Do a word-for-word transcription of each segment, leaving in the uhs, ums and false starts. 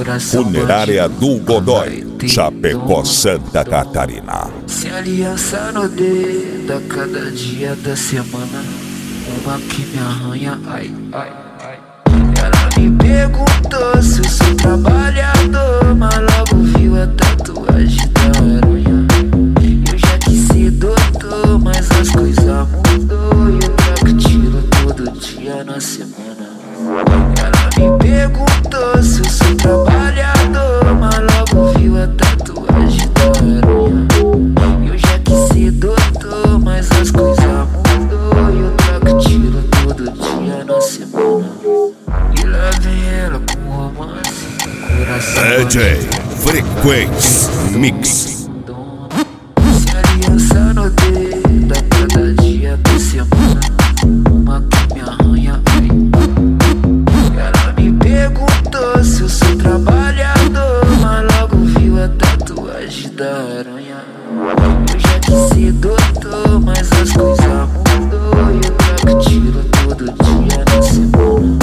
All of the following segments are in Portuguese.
Funerária do Godoy, Chapecó, Santa Catarina. Se aliança no dedo a cada dia da semana, uma que me arranha, ai, ai, ai. Ela me perguntou se eu sou trabalhador, mas logo viu a tatuagem da aranha. Eu já quis ser doutor, mas as coisas mudou e eu troco tiro todo dia na semana. Ela me perguntou se eu sou trabalhador, mas logo viu a tatuagem da aranha. Eu já quis ser doutor, mas as coisas mudou e eu troco tiro todo dia na semana. E lá vem ela com romance, coração D J Frequência Mix. se aliança no dedo a cada dia da semana, uma que me arranha, ai. Ela me perguntou se eu sou trabalhador, mas logo viu a tatuagem da aranha. Eu já quis ser doutor, mas as coisas mudou e eu troco tiro todo dia na semana.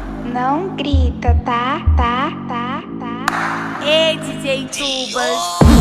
Não grita, tá? Tá, tá, tá. Ei, D J Tubas.